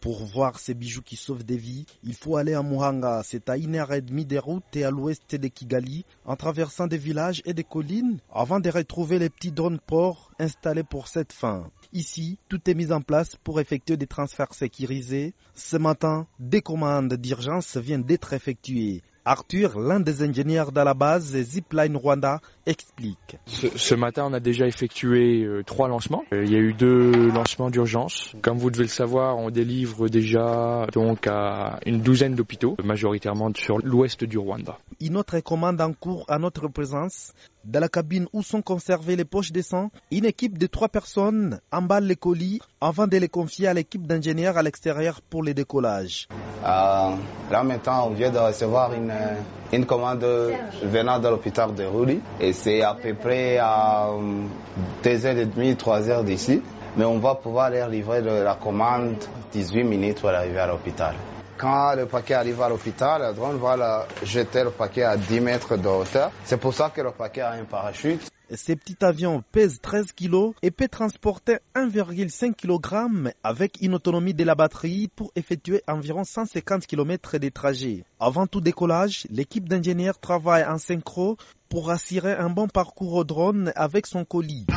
Pour voir ces bijoux qui sauvent des vies, il faut aller à Muhanga. C'est à 1h30 des routes et à l'ouest de Kigali, en traversant des villages et des collines, avant de retrouver les petits drones ports installés pour cette fin. Ici, tout est mis en place pour effectuer des transferts sécurisés. Ce matin, des commandes d'urgence viennent d'être effectuées. Arthur, l'un des ingénieurs de la base Zipline Rwanda, explique. Ce matin, on a déjà effectué 3 lancements. Il y a eu 2 lancements d'urgence. Comme vous devez le savoir, on délivre déjà donc à une douzaine d'hôpitaux, majoritairement sur l'ouest du Rwanda. Une autre commande en cours à notre présence. Dans la cabine où sont conservées les poches de sang, une équipe de 3 personnes emballe les colis avant de les confier à l'équipe d'ingénieurs à l'extérieur pour le décollage. Là maintenant, on vient de recevoir une commande venant de l'hôpital de Ruli et c'est à peu près à 2h30, 3h d'ici. Mais on va pouvoir leur livrer la commande 18 minutes pour arriver à l'hôpital. Quand le paquet arrive à l'hôpital, le drone va jeter le paquet à 10 mètres de hauteur. C'est pour ça que le paquet a un parachute. Ces petits avions pèsent 13 kg et peuvent transporter 1,5 kg avec une autonomie de la batterie pour effectuer environ 150 km de trajet. Avant tout décollage, l'équipe d'ingénieurs travaille en synchro pour assurer un bon parcours au drone avec son colis.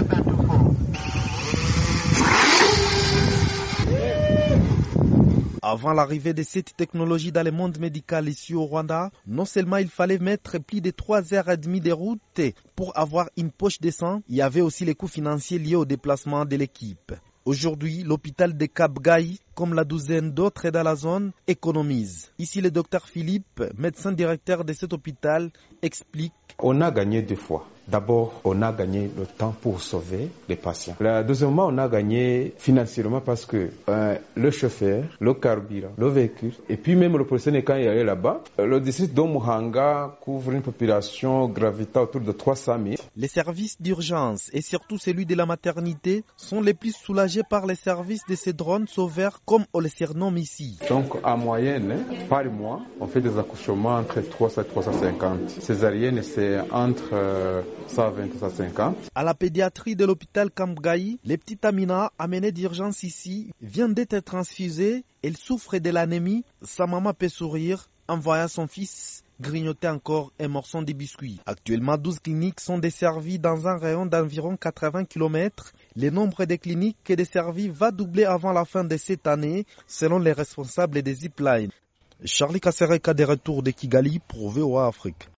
Avant l'arrivée de cette technologie dans le monde médical ici au Rwanda, non seulement il fallait mettre plus de 3h30 de route pour avoir une poche de sang, il y avait aussi les coûts financiers liés au déplacement de l'équipe. Aujourd'hui, l'hôpital de Kabgayi, comme la douzaine d'autres dans la zone, économise. Ici, le docteur Philippe, médecin directeur de cet hôpital, explique. On a gagné 2 fois. D'abord, on a gagné le temps pour sauver les patients. Deuxièmement, on a gagné financièrement parce que le chauffeur, le carburant, le véhicule, et puis même le professionnel quand il est là-bas, le district de Muhanga couvre une population gravitant autour de 300 000. Les services d'urgence et surtout celui de la maternité sont les plus soulagés par les services de ces drones sauveurs comme on les surnomme ici. Donc en moyenne, par mois, on fait des accouchements entre 300 et 350. Césarienne, c'est entre 120 et 150. À la pédiatrie de l'hôpital Kabgayi, les petites Amina amenées d'urgence ici viennent d'être transfusées. Elle souffre de l'anémie. Sa maman peut sourire en voyant son fils grignoter encore un morceau de biscuit. Actuellement, 12 cliniques sont desservies dans un rayon d'environ 80 km. Le nombre de cliniques et desservies va doubler avant la fin de cette année, selon les responsables des Zipline. Charlie Kasereka de retour de Kigali pour VOA Afrique.